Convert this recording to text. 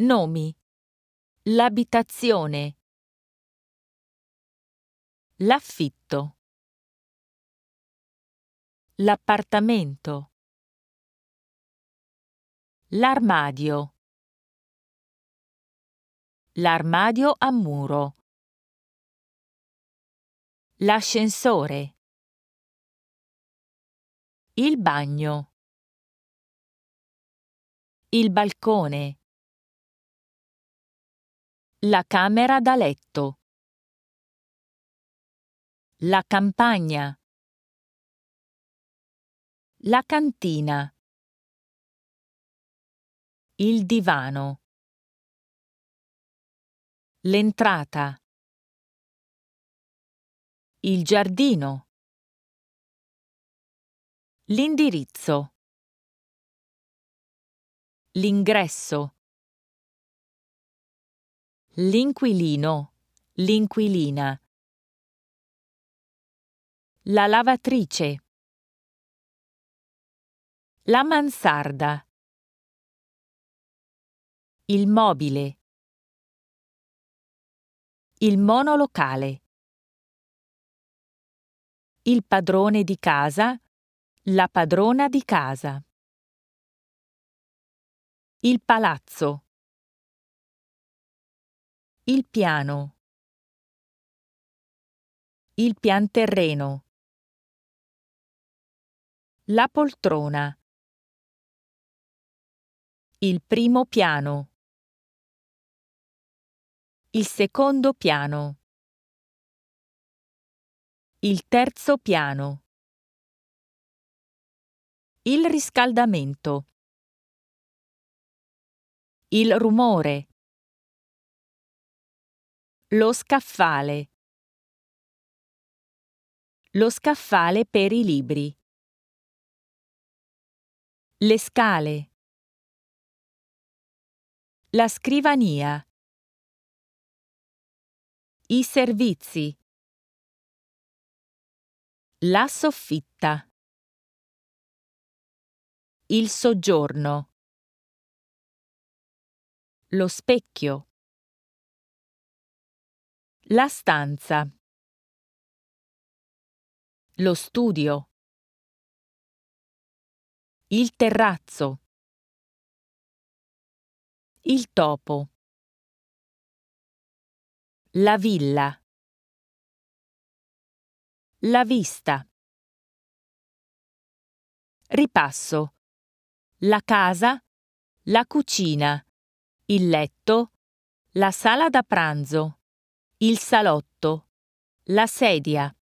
Nomi. L'abitazione. L'affitto. L'appartamento. L'armadio. L'armadio a muro. L'ascensore. Il bagno. Il balcone. La camera da letto. La campagna. La cantina. Il divano. L'entrata. Il giardino. L'indirizzo. L'ingresso. L'inquilino. L'inquilina. La lavatrice. La mansarda. Il mobile. Il monolocale. Il padrone di casa. La padrona di casa. Il palazzo. Il piano. Il pianterreno. La poltrona. Il primo piano. Il secondo piano. Il terzo piano. Il riscaldamento. Il rumore. Lo scaffale. Lo scaffale per i libri. Le scale. La scrivania. I servizi. La soffitta. Il soggiorno. Lo specchio. La stanza. Lo studio. Il terrazzo. Il topo. La villa. La vista. Ripasso. La casa. La cucina. Il letto. La sala da pranzo. Il salotto. La sedia.